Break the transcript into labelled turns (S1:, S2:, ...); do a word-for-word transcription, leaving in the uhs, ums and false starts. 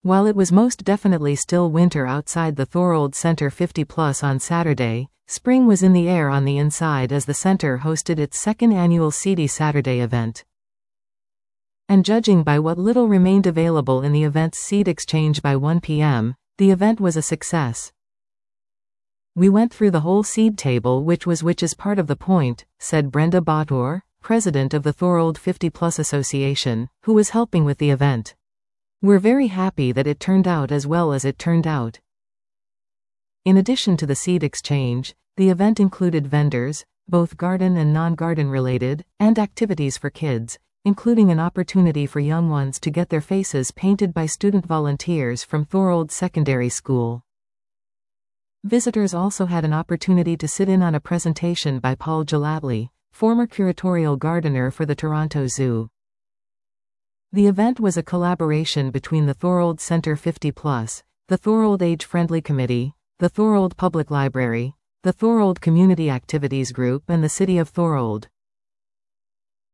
S1: While it was most definitely still winter outside the Thorold Center fifty plus on Saturday, spring was in the air on the inside as the center hosted its second annual Seedy Saturday event. And judging by what little remained available in the event's seed exchange by one p m, the event was a success. "We went through the whole seed table, which was which is part of the point," said Brenda Bautor, president of the Thorold fifty plus Association, who was helping with the event. "We're very happy that it turned out as well as it turned out." In addition to the seed exchange, the event included vendors, both garden and non-garden related, and activities for kids, including an opportunity for young ones to get their faces painted by student volunteers from Thorold Secondary School. Visitors also had an opportunity to sit in on a presentation by Paul Gelattley, former curatorial gardener for the Toronto Zoo. The event was a collaboration between the Thorold Center fifty plus, the Thorold Age-Friendly Committee, the Thorold Public Library, the Thorold Community Activities Group and the City of Thorold.